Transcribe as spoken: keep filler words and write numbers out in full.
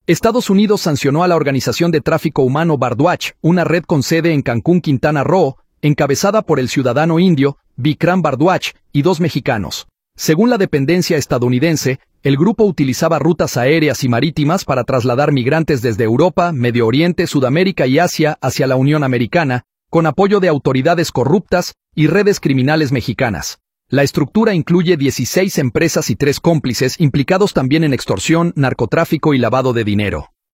Estados Unidos sancionó a la organización de tráfico humano Bardwatch, una red con sede en Cancún, Quintana Roo, encabezada por el ciudadano indio, Vikram Bardwatch, y dos mexicanos. Según la dependencia estadounidense, el grupo utilizaba rutas aéreas y marítimas para trasladar migrantes desde Europa, Medio Oriente, Sudamérica y Asia hacia la Unión Americana, con apoyo de autoridades corruptas y redes criminales mexicanas. La estructura incluye dieciséis empresas y tres cómplices implicados también en extorsión, narcotráfico y lavado de dinero.